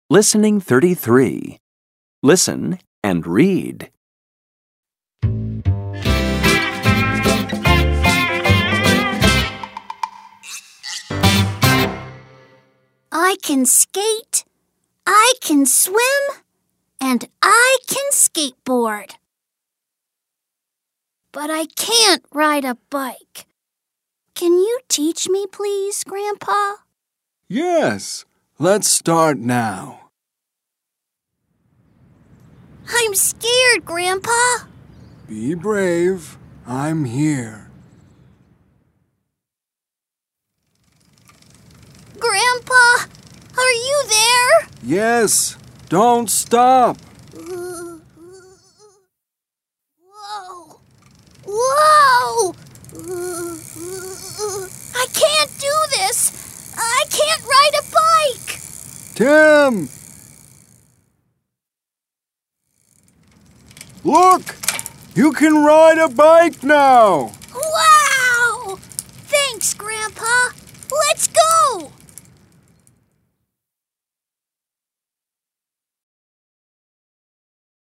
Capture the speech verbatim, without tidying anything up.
Listening thirty-three. Listen and read. I can skate, I can swim, and I can skateboard. But I can't ride a bike. Can you teach me, please, Grandpa? Yes, let's start now. I'm scared, Grandpa. Be brave. I'm here. Grandpa, are you there? Yes, don't stop. Whoa! Whoa! I can't do this! I can't ride a bike! Tim! Look! You can ride a bike now!